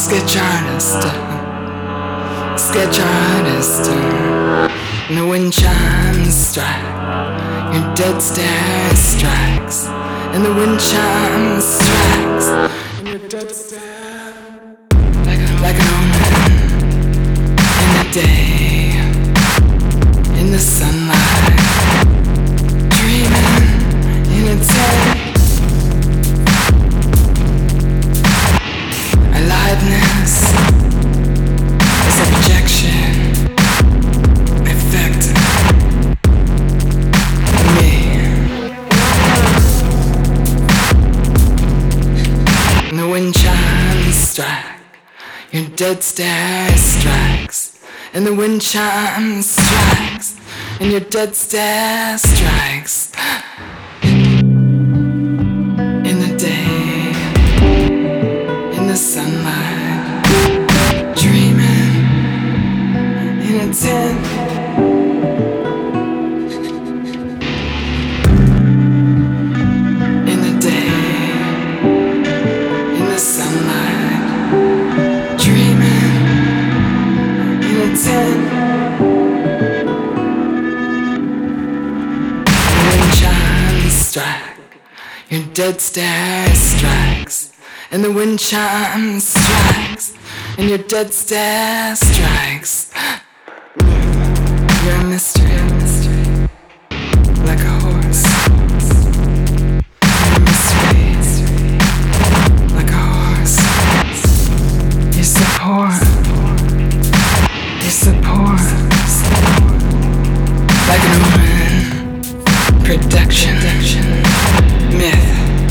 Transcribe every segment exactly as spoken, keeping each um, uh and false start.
sketch artist, uh, sketch artist. Uh, and the wind chimes strike, your dead stare strikes, and the wind chimes strikes, and your dead stare like a, like an omen in the day, in the sunlight, dreaming in its head. Aliveness is a projection effect of me. And the wind chimes strike, your dead stare strikes, and the wind chimes strikes, and your dead stare strikes. In the day, in the sunlight, dreaming in a tent. In the day, in the sunlight, dreaming in a tent. The wind chimes strike, your dead stare strikes, and the wind chimes strikes, and your dead stare strikes. You're a mystery, a mystery, like a horse. You're a mystery, like a horse. You're so poor, you're so poor, like an omen, production, myth.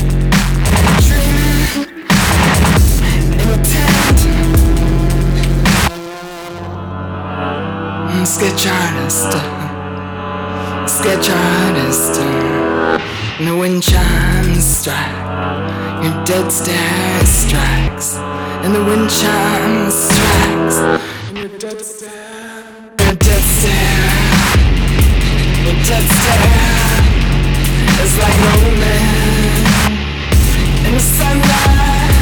Sketch artist, uh, sketch artist. Uh, and the wind chimes strike, your dead stare strikes, and the wind chimes strikes, and your dead stare, your dead stare, your dead stare is like no man in the sunlight.